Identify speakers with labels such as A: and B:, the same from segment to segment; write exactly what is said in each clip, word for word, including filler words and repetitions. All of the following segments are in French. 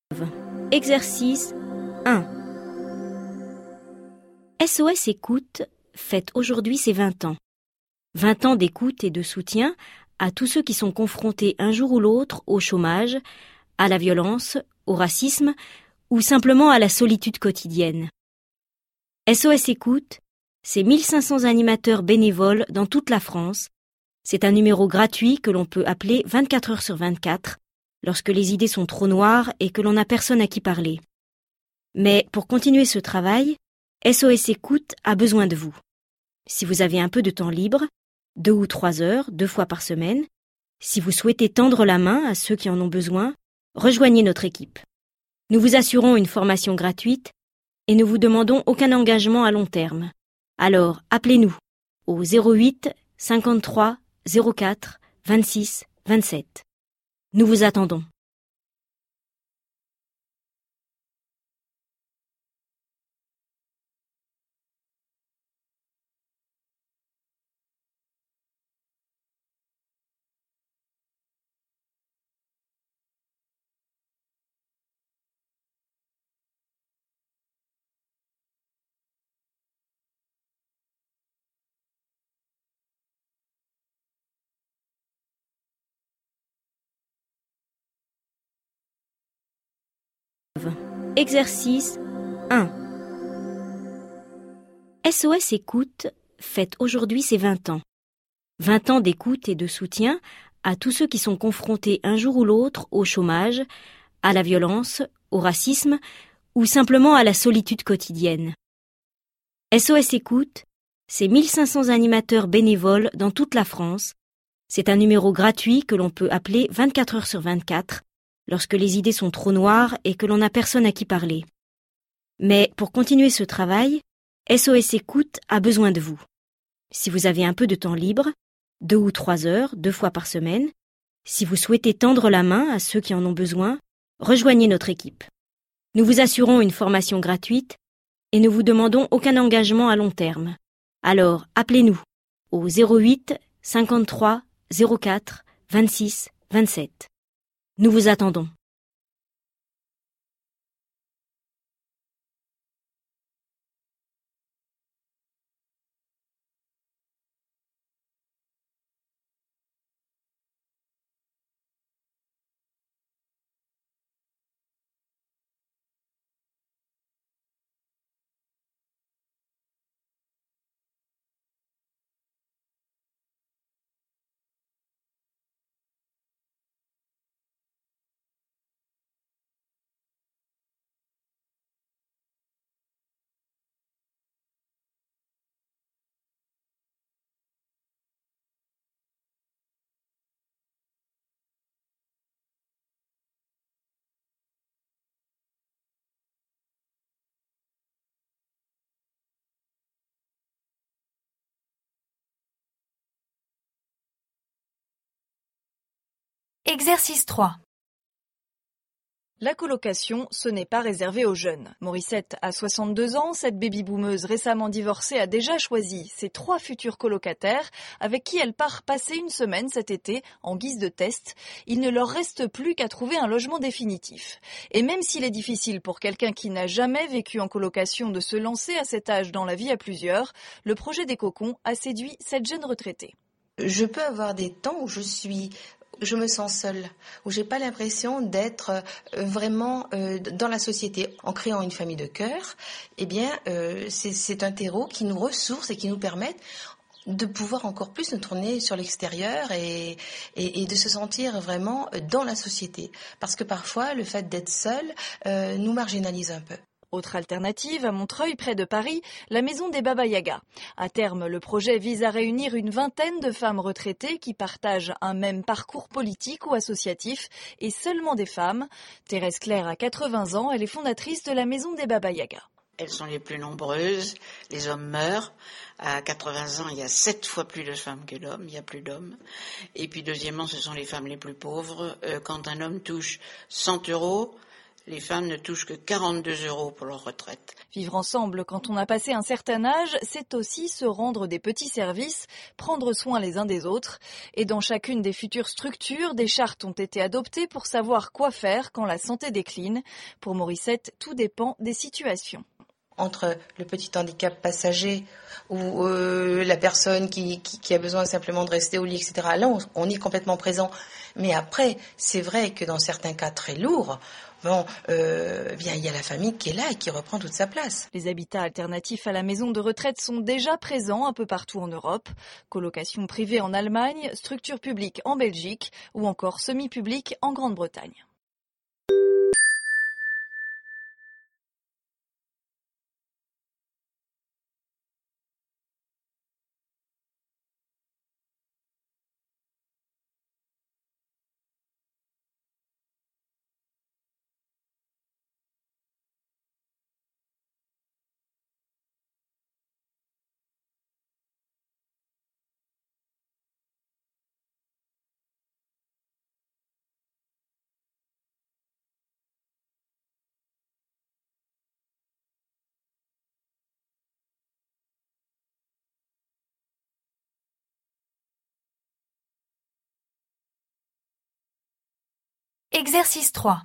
A: Exercice un. S O S Écoute fête aujourd'hui ses vingt ans. vingt ans d'écoute et de soutien à tous ceux qui sont confrontés un jour ou l'autre au chômage, à la violence, au racisme ou simplement à la solitude quotidienne. S O S Écoute, c'est mille cinq cents animateurs bénévoles dans toute la France. C'est un numéro gratuit que l'on peut appeler vingt-quatre heures sur vingt-quatre lorsque les idées sont trop noires et que l'on n'a personne à qui parler. Mais pour continuer ce travail, S O S Écoute a besoin de vous. Si vous avez un peu de temps libre, deux ou trois heures, deux fois par semaine, si vous souhaitez tendre la main à ceux qui en ont besoin, rejoignez notre équipe. Nous vous assurons une formation gratuite et ne vous demandons aucun engagement à long terme. Alors, appelez-nous au zéro huit cinquante-trois zéro quatre vingt-six vingt-sept. Nous vous attendons. Exercice un. S O S Écoute fête aujourd'hui ses vingt ans. vingt ans d'écoute et de soutien à tous ceux qui sont confrontés un jour ou l'autre au chômage, à la violence, au racisme ou simplement à la solitude quotidienne. S O S Écoute, c'est mille cinq cents animateurs bénévoles dans toute la France. C'est un numéro gratuit que l'on peut appeler vingt-quatre heures sur vingt-quatre lorsque les idées sont trop noires et que l'on n'a personne à qui parler. Mais pour continuer ce travail, S O S Écoute a besoin de vous. Si vous avez un peu de temps libre, deux ou trois heures, deux fois par semaine, si vous souhaitez tendre la main à ceux qui en ont besoin, rejoignez notre équipe. Nous vous assurons une formation gratuite et ne vous demandons aucun engagement à long terme. Alors, appelez-nous au zéro huit cinquante-trois zéro quatre vingt-six vingt-sept. Nous vous attendons.
B: Exercice trois.
C: La colocation, ce n'est pas réservé aux jeunes. Morissette a soixante-deux ans, cette baby-boomeuse récemment divorcée a déjà choisi ses trois futurs colocataires avec qui elle part passer une semaine cet été en guise de test. Il ne leur reste plus qu'à trouver un logement définitif. Et même s'il est difficile pour quelqu'un qui n'a jamais vécu en colocation de se lancer à cet âge dans la vie à plusieurs, le projet des cocons a séduit cette jeune retraitée.
D: Je peux avoir des temps où je suis... je me sens seule, où j'ai pas l'impression d'être vraiment euh, dans la société. En créant une famille de cœur, eh bien, euh, c'est, c'est un terreau qui nous ressource et qui nous permet de pouvoir encore plus nous tourner sur l'extérieur et, et, et de se sentir vraiment dans la société. Parce que parfois, le fait d'être seul euh, nous marginalise un peu.
C: Autre alternative, à Montreuil, près de Paris, la maison des Baba Yaga. À terme, le projet vise à réunir une vingtaine de femmes retraitées qui partagent un même parcours politique ou associatif, et seulement des femmes. Thérèse Claire a quatre-vingts ans, elle est fondatrice de la maison des Baba Yaga.
E: Elles sont les plus nombreuses, les hommes meurent. À quatre-vingts ans, il y a sept fois plus de femmes que d'hommes, il y a plus d'hommes. Et puis deuxièmement, ce sont les femmes les plus pauvres. Euh, quand un homme touche cent euros, Les femmes ne touchent que quarante-deux euros pour leur retraite.
C: Vivre ensemble quand on a passé un certain âge, c'est aussi se rendre des petits services, prendre soin les uns des autres. Et dans chacune des futures structures, des chartes ont été adoptées pour savoir quoi faire quand la santé décline. Pour Morissette, tout dépend des situations.
D: Entre le petit handicap passager ou euh, la personne qui, qui, qui a besoin simplement de rester au lit, et cetera. Là, on, on est complètement présent. Mais après, c'est vrai que dans certains cas très lourds, bon, euh, bien, il y a la famille qui est là et qui reprend toute sa place.
C: Les habitats alternatifs à la maison de retraite sont déjà présents un peu partout en Europe. Colocation privée en Allemagne, structure publique en Belgique ou encore semi-publique en Grande-Bretagne.
B: Exercice trois.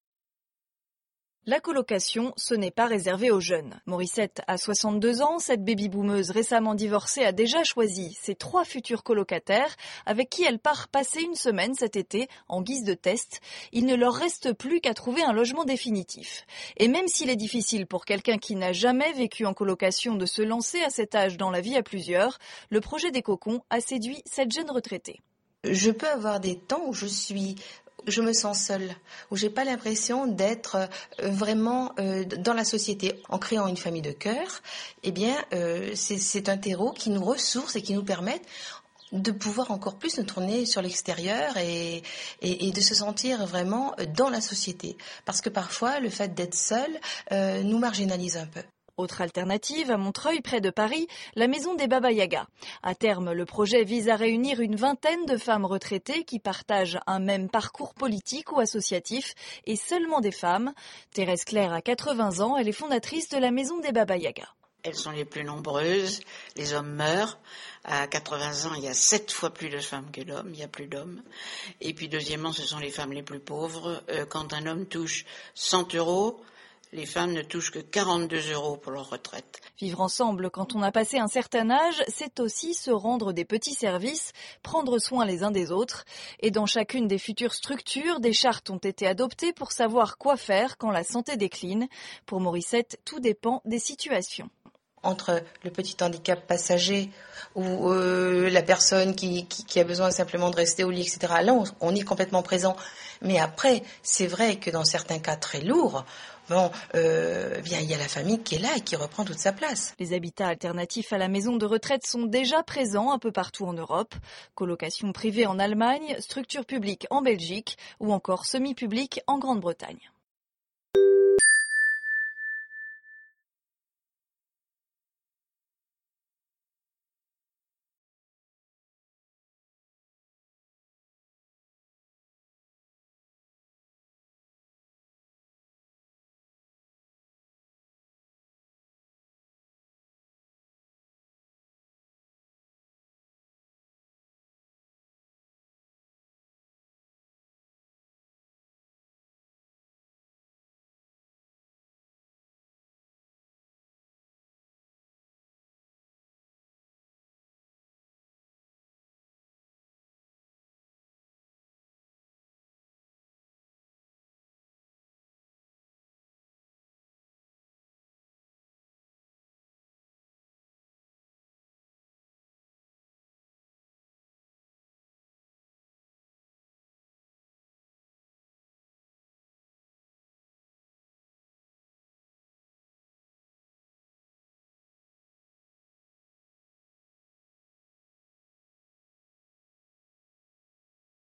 C: La colocation, ce n'est pas réservé aux jeunes. Morissette a soixante-deux ans, cette baby-boomeuse récemment divorcée a déjà choisi ses trois futurs colocataires avec qui elle part passer une semaine cet été en guise de test. Il ne leur reste plus qu'à trouver un logement définitif. Et même s'il est difficile pour quelqu'un qui n'a jamais vécu en colocation de se lancer à cet âge dans la vie à plusieurs, le projet des cocons a séduit cette jeune retraitée.
D: Je peux avoir des temps où je suis je me sens seule, où j'ai pas l'impression d'être vraiment dans la société. En créant une famille de cœur, eh bien, euh, c'est, c'est un terreau qui nous ressource et qui nous permet de pouvoir encore plus nous tourner sur l'extérieur et, et, et de se sentir vraiment dans la société. Parce que parfois, le fait d'être seul euh, nous marginalise un peu.
C: Autre alternative, à Montreuil, près de Paris, la maison des Baba Yaga. À terme, le projet vise à réunir une vingtaine de femmes retraitées qui partagent un même parcours politique ou associatif, et seulement des femmes. Thérèse Claire a quatre-vingts ans, elle est fondatrice de la maison des Baba Yaga.
E: Elles sont les plus nombreuses, les hommes meurent. À quatre-vingts ans, il y a sept fois plus de femmes que d'hommes, il y a plus d'hommes. Et puis deuxièmement, ce sont les femmes les plus pauvres. Euh, quand un homme touche cent euros, les femmes ne touchent que quarante-deux euros pour leur retraite.
C: Vivre ensemble quand on a passé un certain âge, c'est aussi se rendre des petits services, prendre soin les uns des autres. Et dans chacune des futures structures, des chartes ont été adoptées pour savoir quoi faire quand la santé décline. Pour Morissette, tout dépend des situations.
D: Entre le petit handicap passager ou euh, la personne qui, qui, qui a besoin simplement de rester au lit, et cetera. Là, on, on est complètement présent. Mais après, c'est vrai que dans certains cas très lourds, bon, euh, bien, il y a la famille qui est là et qui reprend toute sa place.
C: Les habitats alternatifs à la maison de retraite sont déjà présents un peu partout en Europe. Colocation privée en Allemagne, structure publique en Belgique ou encore semi-publique en Grande-Bretagne.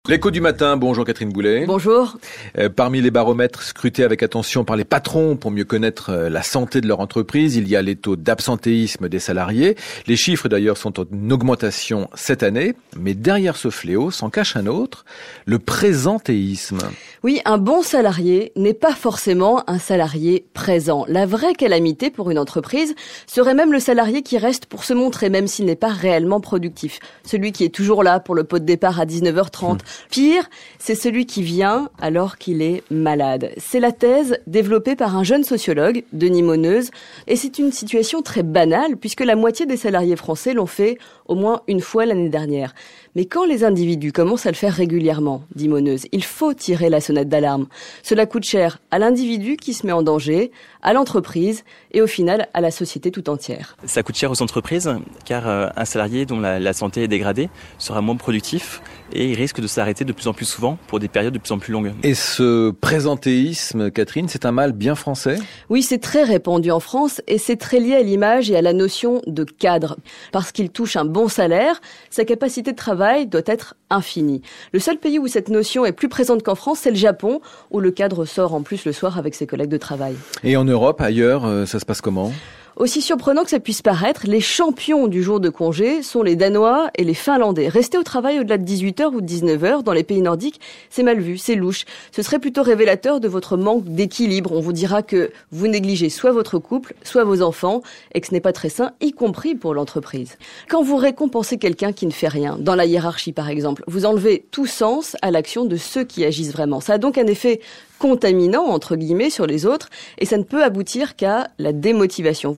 F: L'écho du matin, bonjour Catherine Boulet.
G: Bonjour.
F: Euh, parmi les baromètres scrutés avec attention par les patrons pour mieux connaître euh, la santé de leur entreprise, il y a les taux d'absentéisme des salariés. Les chiffres d'ailleurs sont en augmentation cette année, mais derrière ce fléau s'en cache un autre, le présentéisme.
G: Oui, un bon salarié n'est pas forcément un salarié présent. La vraie calamité pour une entreprise serait même le salarié qui reste pour se montrer, même s'il n'est pas réellement productif. Celui qui est toujours là pour le pot de départ à dix-neuf heures trente. Mmh. Pire, c'est celui qui vient alors qu'il est malade. C'est la thèse développée par un jeune sociologue, Denis Moneuze, et c'est une situation très banale puisque la moitié des salariés français l'ont fait au moins une fois l'année dernière. Mais quand les individus commencent à le faire régulièrement, dit Moneuze, il faut tirer la sonnette d'alarme. Cela coûte cher à l'individu qui se met en danger, à l'entreprise et au final à la société tout entière.
H: Ça coûte cher aux entreprises car euh, un salarié dont la, la santé est dégradée sera moins productif et il risque de s'arrêter de plus en plus souvent pour des périodes de plus en plus longues.
F: Et ce présentéisme, Catherine, c'est un mal bien français ?
G: Oui, c'est très répandu en France et c'est très lié à l'image et à la notion de cadre. Parce qu'il touche un bon salaire, sa capacité de travail doit être infinie. Le seul pays où cette notion est plus présente qu'en France, c'est le Japon, où le cadre sort en plus le soir avec ses collègues de travail.
F: Et en Europe, ailleurs, ça se passe comment ?
G: Aussi surprenant que ça puisse paraître, les champions du jour de congé sont les Danois et les Finlandais. Rester au travail au-delà de dix-huit heures ou de dix-neuf heures dans les pays nordiques, c'est mal vu, c'est louche. Ce serait plutôt révélateur de votre manque d'équilibre. On vous dira que vous négligez soit votre couple, soit vos enfants, et que ce n'est pas très sain, y compris pour l'entreprise. Quand vous récompensez quelqu'un qui ne fait rien, dans la hiérarchie par exemple, vous enlevez tout sens à l'action de ceux qui agissent vraiment. Ça a donc un effet contaminant, entre guillemets, sur les autres, et ça ne peut aboutir qu'à la démotivation.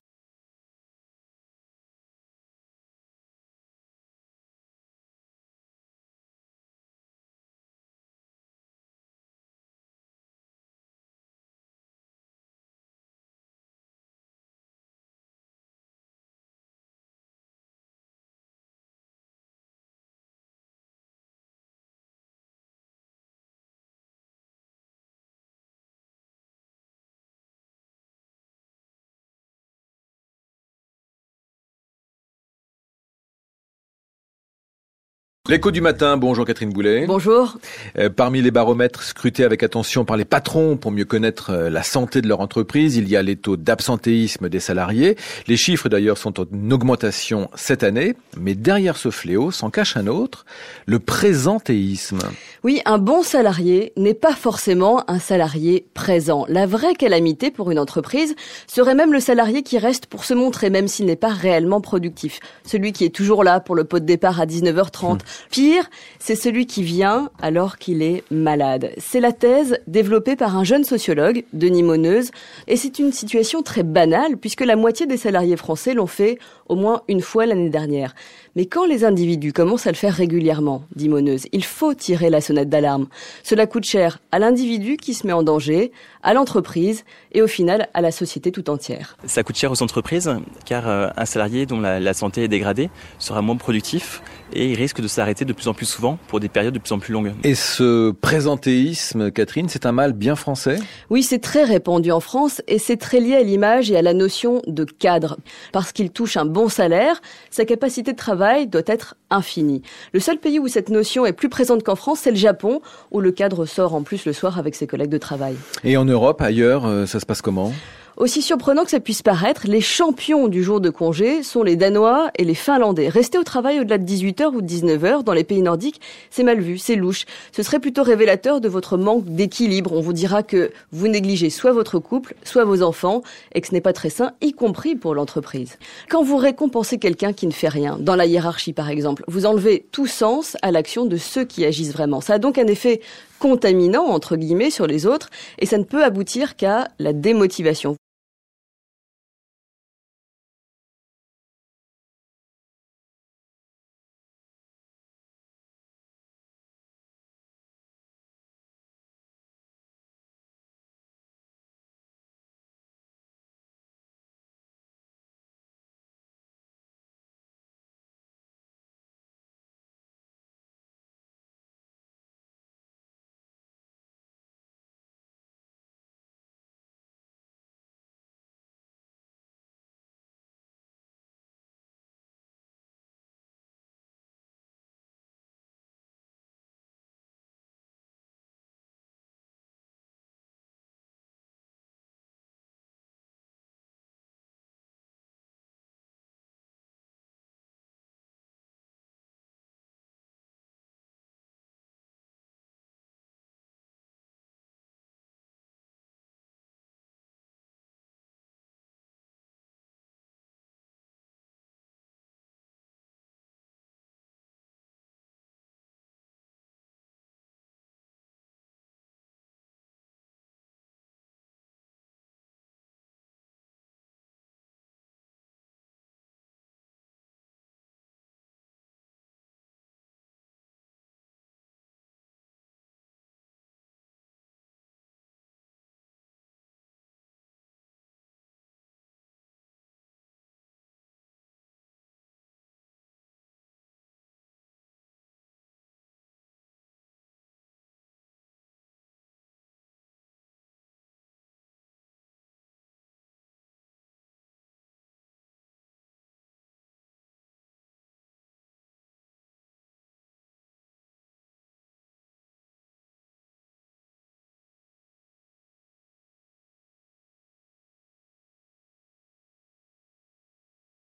F: L'écho du matin, bonjour Catherine Boulet.
G: Bonjour.
F: Euh, parmi les baromètres scrutés avec attention par les patrons pour mieux connaître euh, la santé de leur entreprise, il y a les taux d'absentéisme des salariés. Les chiffres d'ailleurs sont en augmentation cette année, mais derrière ce fléau s'en cache un autre, le présentéisme.
G: Oui, un bon salarié n'est pas forcément un salarié présent. La vraie calamité pour une entreprise serait même le salarié qui reste pour se montrer, même s'il n'est pas réellement productif. Celui qui est toujours là pour le pot de départ à dix-neuf heures trente. Mmh. Pire, c'est celui qui vient alors qu'il est malade. C'est la thèse développée par un jeune sociologue, Denis Moneuze, et c'est une situation très banale puisque la moitié des salariés français l'ont fait au moins une fois l'année dernière. Mais quand les individus commencent à le faire régulièrement, dit Moneuze, il faut tirer la sonnette d'alarme. Cela coûte cher à l'individu qui se met en danger, à l'entreprise et au final à la société tout entière.
H: Ça coûte cher aux entreprises car euh, un salarié dont la, la santé est dégradée sera moins productif et il risque de s'arrêter de plus en plus souvent pour des périodes de plus en plus longues.
F: Et ce présentéisme, Catherine, c'est un mal bien français ?
G: Oui, c'est très répandu en France et c'est très lié à l'image et à la notion de cadre. Parce qu'il touche un bon salaire, sa capacité de travail doit être infinie. Le seul pays où cette notion est plus présente qu'en France, c'est le Japon, où le cadre sort en plus le soir avec ses collègues de travail.
F: Et en Europe, ailleurs, ça se passe comment ?
G: Aussi surprenant que ça puisse paraître, les champions du jour de congé sont les Danois et les Finlandais. Rester au travail au-delà de dix-huit heures ou de dix-neuf heures dans les pays nordiques, c'est mal vu, c'est louche. Ce serait plutôt révélateur de votre manque d'équilibre. On vous dira que vous négligez soit votre couple, soit vos enfants, et que ce n'est pas très sain, y compris pour l'entreprise. Quand vous récompensez quelqu'un qui ne fait rien, dans la hiérarchie par exemple, vous enlevez tout sens à l'action de ceux qui agissent vraiment. Ça a donc un effet contaminant, entre guillemets, sur les autres, et ça ne peut aboutir qu'à la démotivation.